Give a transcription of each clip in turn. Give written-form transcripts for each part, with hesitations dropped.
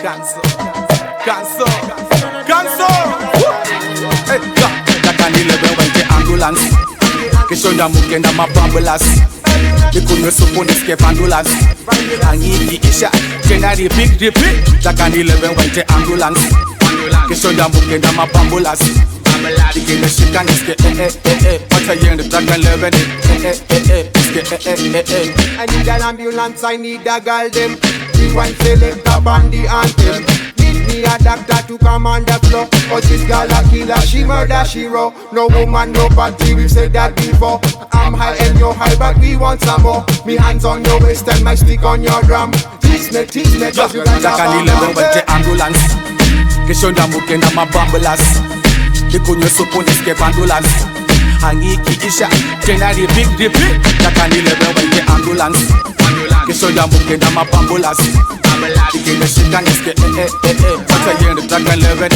Canso. Hey, takanilebe wente ambulance. Kishonda mukenda mababulas. Ikunwe supone escape ambulance. Angiki isha, kena repeat. Takanilebe wente ambulance. Kishonda mukenda mababulas. Ikine shikan iske What's a year the takanilebe I need an ambulance, I need a girl them. Rewind select a bandy anthem. Need me a doctor to come on the floor. Cause this girl a killer, she murder, she raw. No woman, no party, we said that before. I'm high and you're high, but we want some more. Me hands on your waist and my stick on your drum. Tease me, just you got Takanilebe wente ambulance. Kishonda mukenda mababulas. Ikunwe supone escape ambulance. Angiki isha, kena repeat. Takanilebe wente ambulance. Kishonda mukenda mababulas. Ikine shikan iske What's a year the takanilebe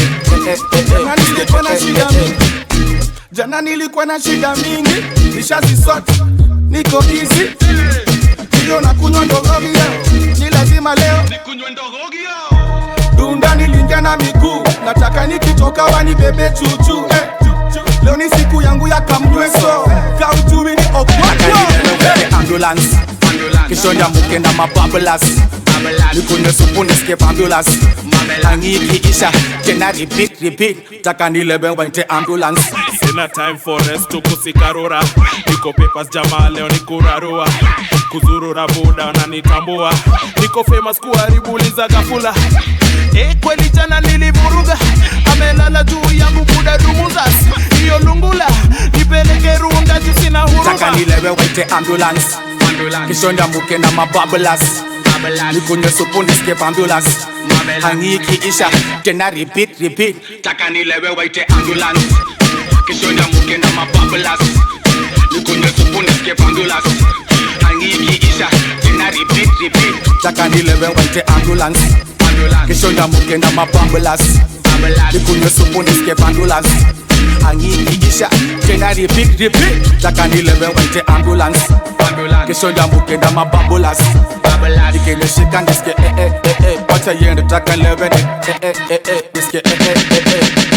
Jana nilikuwa na shida mingi, nishazisort, niko easy. Ndio na kunywa ndogogio, ni lazima leo nikunywe ndogogio. Dunda nilingia na miguu, nataka nikitoka wanibebe chuchu. Leo ni siku yangu ya kamnyweso, kaujumi ni okwajo. Ambulance, kishonda mukenda mababulas. Nikunywe supone escape ambulance. Angiki isha, kena repeat. Takanilebe wente ambulance. Sina time for rest to kusikarura. Niko papers jamaa leo ni kurarua. Kuzurura buda na nitambua. Niko famous kuharibuliza gafula. Kweli jana nilivuruga. Amelala juu yangu buda dumuzasi. Iyo lungula, nipeleke runda juu sina huruma. Takanilebe wente ambulance. Kishonda mukenda mababulas. Nikunywe supone escape ambulance. Angiki isha, kena repeat. Takanilebe wente ambulance. Kishonda mukenda mababulas. Nikunywe supone escape ambulance. Angiki isha, kena repeat. Takanilebe wente ambulance. Kishonda mukenda mababulas. Nikunywe supone escape ambulance. Angiki isha, kena repeat. Takanilebe wente ambulance. Kishonda mukenda mababulas. Ikine shikan iske What's a year the takanilebe iske